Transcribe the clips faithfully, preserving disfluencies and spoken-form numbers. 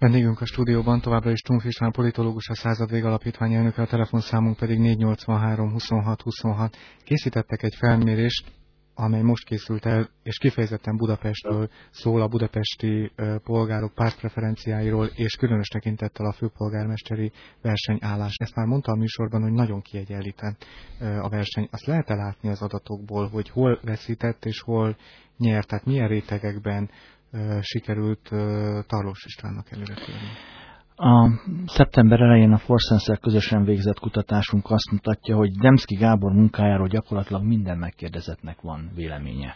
Vendégünk a stúdióban továbbra is Stumpf István politológus, a Századvég Alapítvány elnöke, a telefonszámunk pedig négy nyolcvanhárom huszonhat huszonhat. Készítettek egy felmérést, amely most készült el, és kifejezetten Budapestről szól, a budapesti uh, polgárok pártpreferenciáiról, és különös tekintettel a főpolgármesteri versenyállás. Ezt már mondtam a műsorban, hogy nagyon kiegyenlített uh, a verseny. Azt lehet-e látni az adatokból, hogy hol veszített és hol nyert, tehát milyen rétegekben uh, sikerült uh, Tarlós Istvánnak előretérni? A szeptember elején a Forsense-szel közösen végzett kutatásunk azt mutatja, hogy Demszky Gábor munkájáról gyakorlatilag minden megkérdezettnek van véleménye.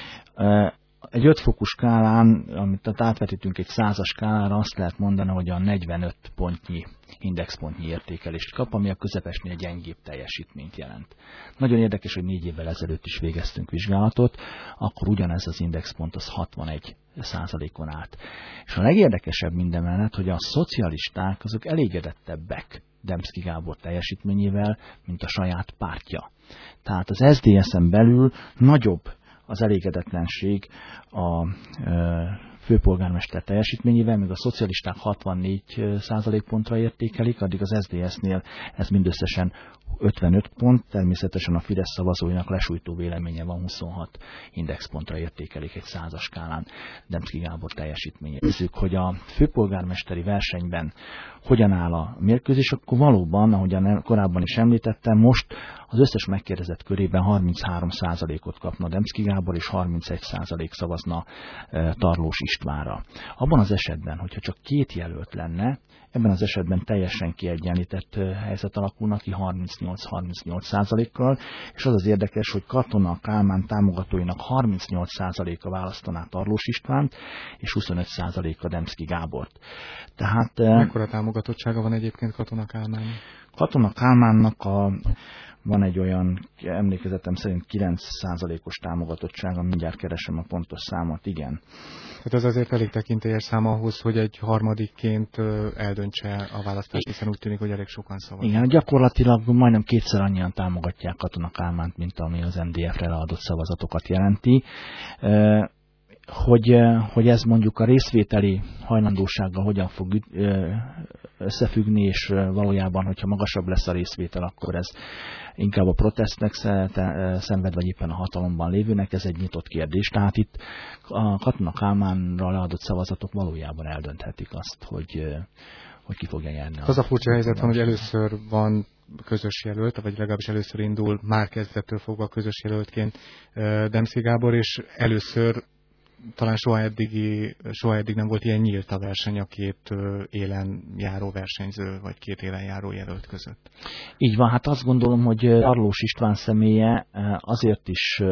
Egy ötfokú skálán, amit átvetítünk egy százas skálára, azt lehet mondani, hogy a negyvenöt pontnyi indexpontnyi értékelést kap, ami a közepesnél gyengébb teljesítményt jelent. Nagyon érdekes, hogy négy évvel ezelőtt is végeztünk vizsgálatot, akkor ugyanez az indexpont az hatvanegy százalékon állt. És a legérdekesebb mindemellett, hogy a szocialisták azok elégedettebbek Demszky Gábor teljesítményével, mint a saját pártja. Tehát az es zé dé es-en belül nagyobb az elégedetlenség a e, főpolgármester teljesítményével, míg a szocialisták hatvannégy százalékpontra értékelik, addig az es zé dé es-nél ez mindösszesen ötvenöt pont, természetesen a Fidesz szavazóinak lesújtó véleménye van, huszonhat indexpontra értékelik egy százas skálán Demszky Gábor teljesítményét. Nézzük, hogy a főpolgármesteri versenyben hogyan áll a mérkőzés, akkor valóban, ahogyan korábban is említettem, most az összes megkérdezett körében harminchárom százalékot kapna Demszky Gábor, és harmincegy százalék szavazna e, Tarlós Istvánra. Abban az esetben, hogyha csak két jelölt lenne, ebben az esetben teljesen kiegyenlített helyzet alakulna ki harmincnyolc-harmincnyolc százalékkal, és az az érdekes, hogy Katona Kálmán támogatóinak harmincnyolc százaléka választaná Tarlós Istvánt, és huszonöt százaléka Demszky Gábort. Tehát, mekkora támogatottsága van egyébként Katona Kálmán? Katona Kálmánnak a van egy olyan, emlékezetem szerint kilenc százalékos támogatottsága, mindjárt keresem a pontos számot, igen. Tehát ez azért elég tekintélyes szám ahhoz, hogy egy harmadikként eldöntse a választást, hiszen úgy tűnik, hogy elég sokan szavaznak. Igen, gyakorlatilag majdnem kétszer annyian támogatják Katona Kálmánt, mint ami az em dé ef-re leadott szavazatokat jelenti. Hogy, hogy ez mondjuk a részvételi hajlandósággal hogyan fog összefüggni, és valójában, hogyha magasabb lesz a részvétel, akkor ez inkább a protestnek szenved, vagy éppen a hatalomban lévőnek, ez egy nyitott kérdés. Tehát itt a Katona Kálmánra leadott szavazatok valójában eldönthetik azt, hogy, hogy ki fogja nyerni. Az a furcsa helyzet van, hogy először van közös jelölt, vagy legalábbis először indul már kezdettől fogva közös jelöltként Demszky Gábor, és először talán soha, eddigi, soha eddig nem volt ilyen nyílt a verseny a két élen járó versenyző, vagy két élen járó jelölt között. Így van, hát azt gondolom, hogy Tarlós István személye azért is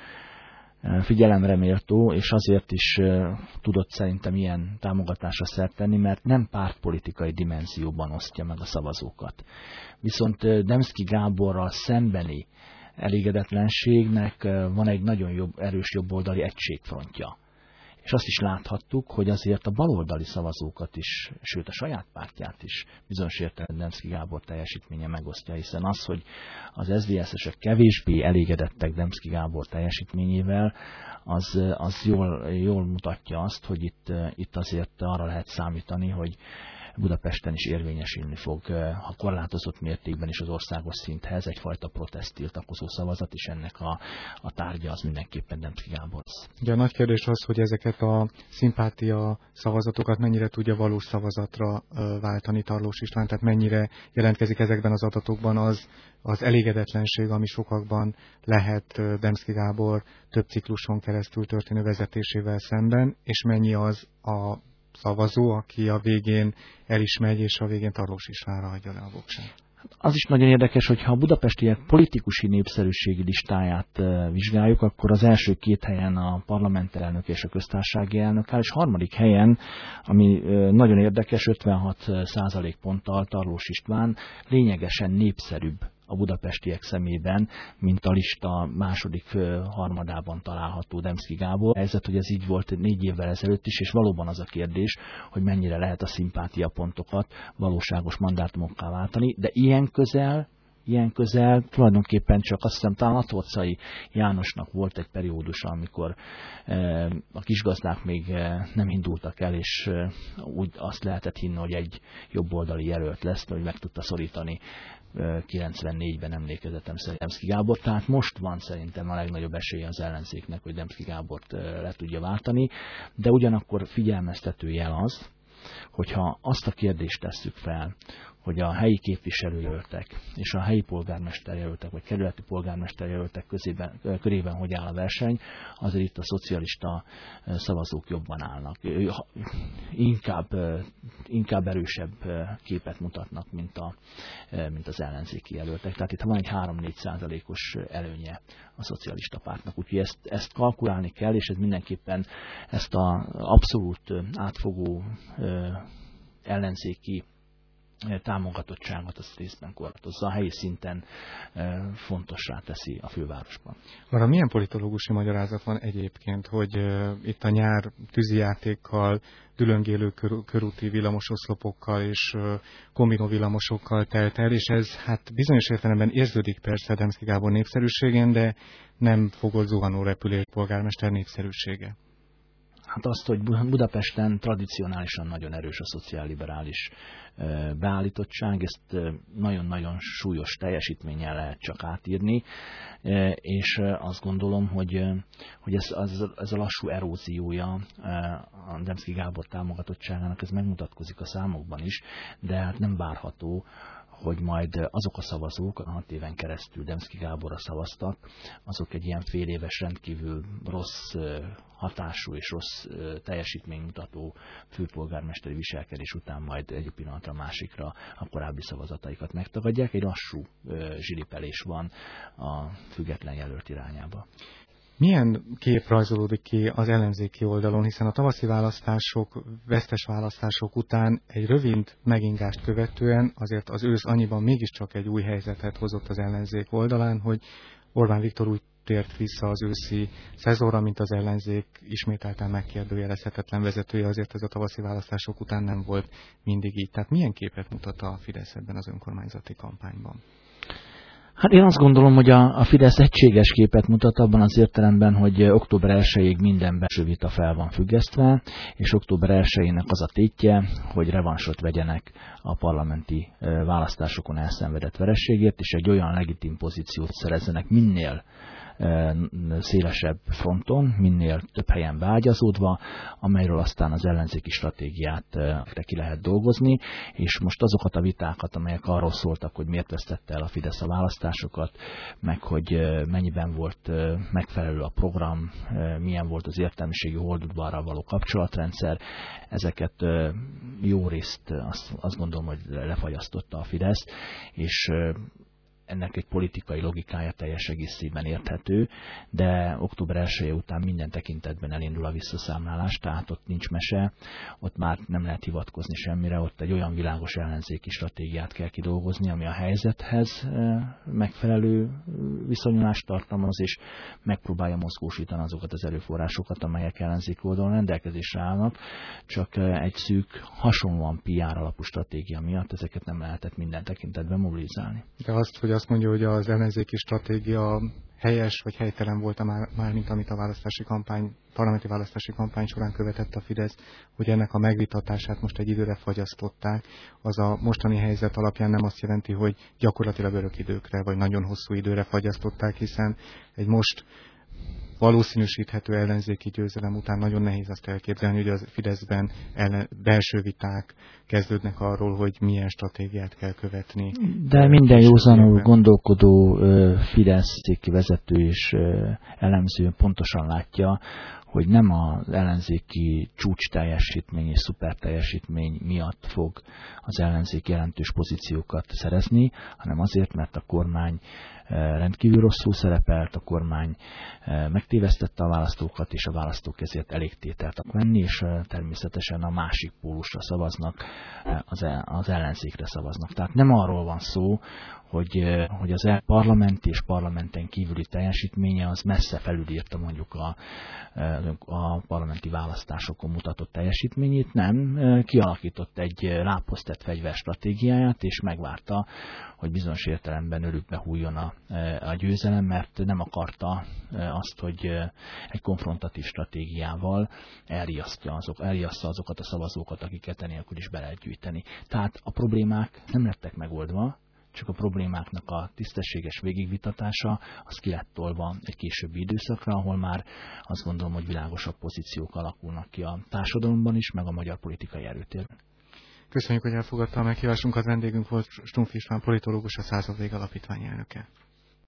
figyelemre méltó, és azért is tudott szerintem ilyen támogatásra szert tenni, mert nem pártpolitikai dimenzióban osztja meg a szavazókat. Viszont Demszky Gáborral szembeni elégedetlenségnek van egy nagyon jobb, erős jobboldali egységfrontja. És azt is láthattuk, hogy azért a baloldali szavazókat is, sőt a saját pártját is bizonyos értelemben Demszky Gábor teljesítménye megosztja, hiszen az, hogy az es zé dé es-esek kevésbé elégedettek Demszky Gábor teljesítményével, az, az jól, jól mutatja azt, hogy itt, itt azért arra lehet számítani, hogy Budapesten is érvényesülni fog, ha korlátozott mértékben is az országos szinthez egyfajta protesttiltakozó szavazat, és ennek a, a tárgya az mindenképpen Demszky Gábor. Ugye a nagy kérdés az, hogy ezeket a szimpátia szavazatokat mennyire tudja valós szavazatra váltani Tarlós István, tehát mennyire jelentkezik ezekben az adatokban az, az elégedetlenség, ami sokakban lehet Demszky Gábor több cikluson keresztül történő vezetésével szemben, és mennyi az a szavazó, aki a végén el is megy, és a végén Tarlós Istvánra hagyja le a voksát. Az is nagyon érdekes, hogy ha a budapestiek politikusi népszerűségi listáját vizsgáljuk, akkor az első két helyen a parlamentelnök és a köztársasági elnök áll, és harmadik helyen, ami nagyon érdekes, ötvenhat százalékponttal Tarlós István lényegesen népszerűbb a budapestiek szemében, mint a lista második harmadában található Demszky Gábor. Helyzet, hogy ez így volt négy évvel ezelőtt is, és valóban az a kérdés, hogy mennyire lehet a szimpátiapontokat valóságos mandátumokká váltani, de ilyen közel ilyen közel, tulajdonképpen csak azt hiszem talán Atvocai Jánosnak volt egy periódus, amikor a kisgazdák még nem indultak el, és úgy azt lehetett hinni, hogy egy jobboldali jelölt lesz, hogy meg tudta szorítani kilencvennégyben emlékezetem szerint Demszky Gábor, tehát most van szerintem a legnagyobb esélye az ellenzéknek, hogy Demszky Gábort le tudja váltani, de ugyanakkor figyelmeztető jel az, hogyha azt a kérdést tesszük fel, hogy a helyi képviselőjelöltek és a helyi polgármesterjelöltek, vagy kerületi polgármesterjelöltek közében, körében hogy áll a verseny, azért itt a szocialista szavazók jobban állnak. Inkább, inkább erősebb képet mutatnak, mint, a, mint az ellenzéki jelöltek. Tehát itt van egy három-négy százalékos előnye a szocialista pártnak. Úgyhogy ezt, ezt kalkulálni kell, és ez mindenképpen ezt az abszolút átfogó ellenzéki támogatottságot azt részben korlátozza, a helyi szinten fontossá teszi a fővárosban. Arra milyen politológusi magyarázat van egyébként, hogy uh, itt a nyár tűzijátékkal, dülöngélő kör, körúti villamososzlopokkal és uh, kombinó villamosokkal telt el, és ez hát bizonyos értelemben érződik persze Demszky Gábor népszerűségén, de nem fogott zuhanó repülő polgármester népszerűsége. Hát azt, hogy Budapesten tradicionálisan nagyon erős a szociálliberális beállítottság, ezt nagyon-nagyon súlyos teljesítménnyel lehet csak átírni, és azt gondolom, hogy, hogy ez, az, ez a lassú eróziója a Demszky Gábor támogatottságának, ez megmutatkozik a számokban is, de hát nem várható, hogy majd azok a szavazók, a hat éven keresztül Demszky Gáborra szavaztak, azok egy ilyen fél éves rendkívül rossz hatású és rossz teljesítménymutató főpolgármesteri viselkedés után majd egy pillanatra másikra a korábbi szavazataikat megtagadják. Egy lassú zsilipelés van a független jelölt irányába. Milyen kép rajzolódik ki az ellenzéki oldalon, hiszen a tavaszi választások, vesztes választások után egy rövid megingást követően azért az ősz annyiban mégiscsak egy új helyzetet hozott az ellenzék oldalán, hogy Orbán Viktor úgy tért vissza az őszi szezonra, mint az ellenzék ismételten megkérdőjelezhetetlen vezetője, azért ez a tavaszi választások után nem volt mindig így. Tehát milyen képet mutat a Fidesz ebben az önkormányzati kampányban? Hát én azt gondolom, hogy a, a Fidesz egységes képet mutat abban az értelemben, hogy október elsejéig minden belső vita fel van függesztve, és október elsejének az a tétje, hogy revansot vegyenek a parlamenti választásokon elszenvedett vereségért, és egy olyan legitim pozíciót szerezzenek minél szélesebb fronton, minél több helyen beágyazódva, amelyről aztán az ellenzéki stratégiát ki lehet dolgozni, és most azokat a vitákat, amelyek arról szóltak, hogy miért vesztette el a Fidesz a választásokat, meg hogy mennyiben volt megfelelő a program, milyen volt az értelmiségi holdudvarral való kapcsolatrendszer, ezeket jó részt azt, azt gondolom, hogy lefagyasztotta a Fidesz, és ennek egy politikai logikája teljes egészében érthető, de október elseje után minden tekintetben elindul a visszaszámlálás, tehát ott nincs mese, ott már nem lehet hivatkozni semmire, ott egy olyan világos ellenzéki stratégiát kell kidolgozni, ami a helyzethez megfelelő viszonyulást tartalmaz, és megpróbálja mozgósítani azokat az erőforrásokat, amelyek ellenzék oldalon rendelkezésre állnak, csak egy szűk, hasonlóan pé er alapú stratégia miatt ezeket nem lehetett minden tekintetben mobilizálni. De azt, hogy azt mondja, hogy az ellenzéki stratégia helyes vagy helytelen volt már, már, mint amit a választási kampány, parlamenti választási kampány során követett a Fidesz, hogy ennek a megvitatását most egy időre fagyasztották. Az a mostani helyzet alapján nem azt jelenti, hogy gyakorlatilag örök időkre, vagy nagyon hosszú időre fagyasztották, hiszen egy most valószínűsíthető ellenzéki győzelem után nagyon nehéz azt elképzelni, hogy a Fideszben ellen, belső viták kezdődnek arról, hogy milyen stratégiát kell követni. De minden józanul gondolkodó Fidesz vezető és elemző pontosan látja, hogy nem az ellenzéki csúcs teljesítmény és szuper teljesítmény miatt fog az ellenzék jelentős pozíciókat szerezni, hanem azért, mert a kormány rendkívül rosszul szerepelt, a kormány megtévesztette a választókat, és a választók ezért elég tételt venni, és természetesen a másik pólusra szavaznak, az ellenzékre szavaznak. Tehát nem arról van szó, hogy, hogy az parlamenti és parlamenten kívüli teljesítménye az messze felülírta mondjuk a a parlamenti választásokon mutatott teljesítményét, nem, kialakított egy lábhoz tett fegyverstratégiáját, és megvárta, hogy bizonyos értelemben örökbe hújjon a, a győzelem, mert nem akarta azt, hogy egy konfrontatív stratégiával elriasztja, azok, elriasztja azokat a szavazókat, akiket enélkül is be lehet gyűjteni. Tehát a problémák nem lettek megoldva, csak a problémáknak a tisztességes végigvitatása az ki lett tolva egy későbbi időszakra, ahol már azt gondolom, hogy világosabb pozíciók alakulnak ki a társadalomban is, meg a magyar politikai erőtérben. Köszönjük, hogy elfogadta a meghívásunkat. Vendégünk volt Stumpf István politológus, a Századvég Alapítvány elnöke.